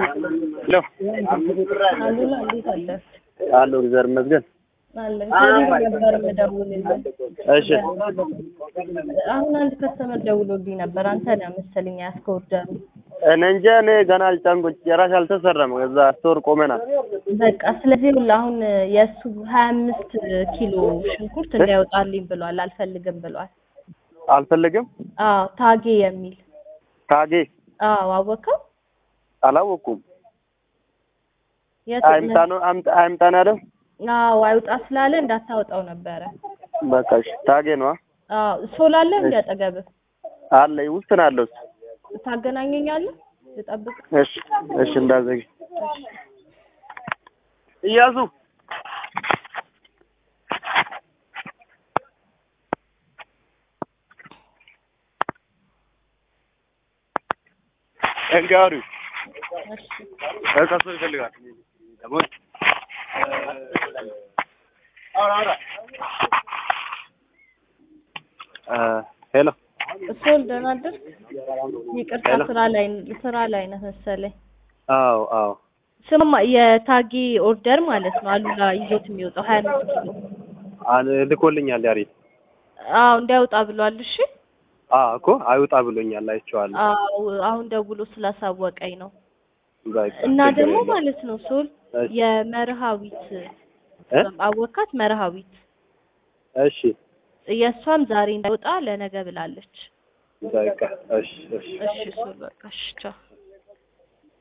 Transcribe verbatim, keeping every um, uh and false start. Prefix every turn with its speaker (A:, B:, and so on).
A: ሄሎ
B: አሉላ እንዴት አለህ?
A: አሎ እግዚአብሔር ይመስገን።
B: አለ ከዚህ ነበር የምደውልልህ።
A: እሺ
B: አሁን አንድ ከስተመር ደውሎልኝ ነበር። አንተ ነህ መሰለኝ ያስኮርደር።
A: እኔ እንጃ እኔ ገና አልጫንኩት ጭራሽ አልተሰራም። እዛ ስቶር ቆመናል።
B: በቃ ስለዚህ ሁሉ አሁን የሱ ሀያ አምስት ኪሎ ሽንኩርት እንዳይወጣልኝ ብሏል። አልፈልግም ብሏል።
A: አልፈልግም?
B: አዎ ታጌ የሚል
A: ታጌ?
B: አዎ አወቀው?
A: አላወኩም።
B: የት
A: አይምጣኑ አይምጣና አይደል?
B: አዎ አይውጣ ስላለ እንዳታወጣው ነበረ።
A: በቃ እሺ ታጌ ነው።
B: አዎ ሶላለ እንዲያጠገብህ
A: አለ ውስጥ ነው ያለው።
B: ታገናኘኛለህ? ልጠብቅ።
A: እሺ እሺ እንዳዘግ እያሱ እንጋሩ
B: እሺ
A: እከሱ ይፈልጋል ደግሞ አራ አራ ሄሎ
B: ሶል ደህና አይደል? ይቅርታ ስራ ላይ ስራ ላይ ነህ መሰለኝ።
A: አዎ አዎ
B: ስማ የታጌ ኦርደር ማለት ነው አሉላ ይዞት የሚወጣው ሀያ አምስት ኪሎ
A: አለ ልኮልኛል ያሬድ።
B: አዎ እንዳይወጣ ብሏል። እሺ
A: አዎ እኮ አይወጣ ብሎኛል አይቼዋለሁ።
B: አዎ አሁን ደውሎ ስላሳወቀኝ ነው።
A: ባይ
B: እና ደግሞ ማለት ነው ሶል የመርሃዊት አወካት መርሃዊት
A: እሺ
B: የሷም ዛሬ እንዳይወጣ ለነገ ብላለች።
A: በቃ እሺ እሺ
B: እሺ ሶል በቃ እሺ ቻው